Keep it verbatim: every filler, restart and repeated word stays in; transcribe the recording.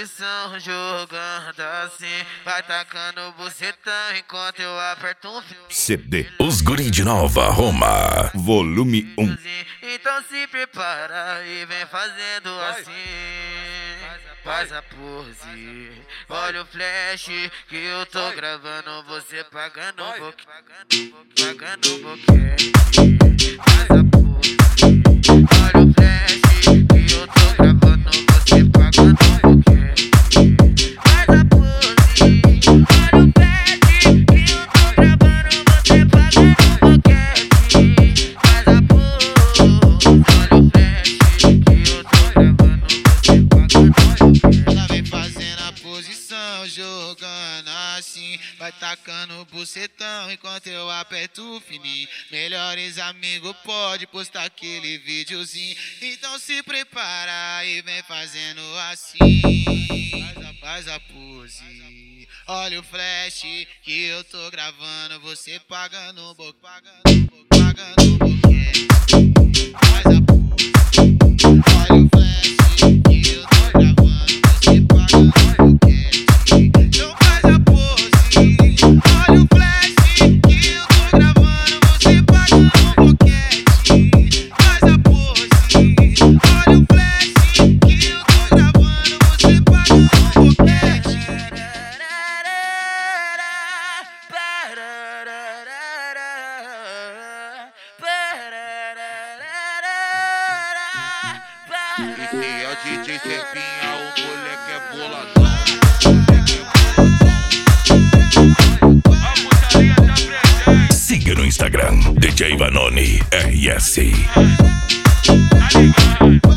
posição, jogando assim. Vai tacando bucetão enquanto eu aperto um fio. C D Os Guri de Nova Roma, volume um. Então se prepara e vem fazendo assim. Faz a pose, olha o flash que eu tô gravando, você pagando um pouquinho, pagando um pouquinho. Faz a pose, olha o flash que eu tô gravando, você pagando um pouquinho. Faz a pose, olha o flash que eu tô gravando, você pagando um pouquinho. Faz a pose, olha o flash que eu tô gravando, você pagando um pouquinho. Ela vem fazendo a posição, jogando assim. Vai tacando o bucetão enquanto eu aperto o fininho. Melhores amigos pode postar aquele videozinho. Então se prepara e vem fazendo assim. Faz a, faz a pose, olha o flash que eu tô gravando, você pagando um pouco, pagando, pagando um pouquinho. Faz a pose, olha o flash que eu tô gravando, você pagando um pouquinho. Então faz a pose, olha o flash que eu tô gravando, você pagando um pouquinho. Faz a pose, olha o flash que eu tô gravando, você pagando um pouquinho. Esse é o D J Serpinha, o moleque é boladão. Siga no Instagram, D J Vanoni R S. Tá ligado?